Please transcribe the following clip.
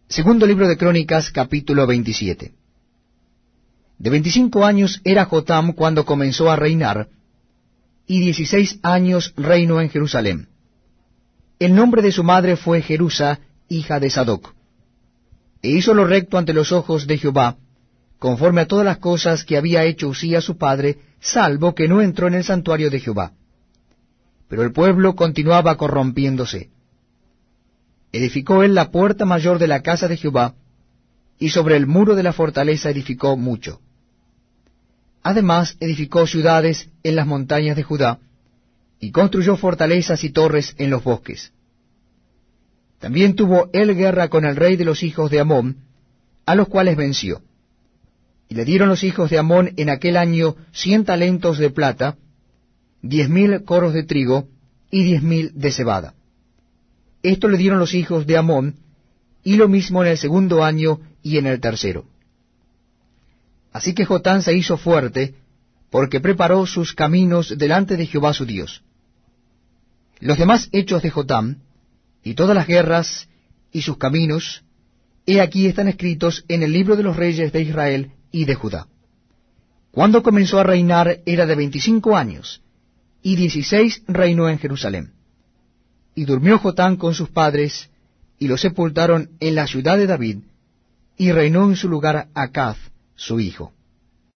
Segundo libro de Crónicas, capítulo 27. De 25 años era Jotam cuando comenzó a reinar, y 16 años reinó en Jerusalén. El nombre de su madre fue Jerusa, hija de Sadoc. E hizo lo recto ante los ojos de Jehová, conforme a todas las cosas que había hecho Usías su padre, salvo que no entró en el santuario de Jehová. Pero el pueblo continuaba corrompiéndose. Edificó él la puerta mayor de la casa de Jehová, y sobre el muro de la fortaleza edificó mucho. Además edificó ciudades en las montañas de Judá, y construyó fortalezas y torres en los bosques. También tuvo él guerra con el rey de los hijos de Amón, a los cuales venció. Y le dieron los hijos de Amón en aquel año 100 talentos de plata, 10,000 coros de trigo, y 10,000 de cebada. Esto le dieron los hijos de Amón, y lo mismo en el segundo año y en el tercero. Así que Jotam se hizo fuerte, porque preparó sus caminos delante de Jehová su Dios. Los demás hechos de Jotam, y todas las guerras, y sus caminos, he aquí están escritos en el libro de los reyes de Israel y de Judá. Cuando comenzó a reinar era de 25 años, y 16 reinó en Jerusalén. Y durmió Jotam con sus padres, y lo sepultaron en la ciudad de David, y reinó en su lugar Acaz, su hijo.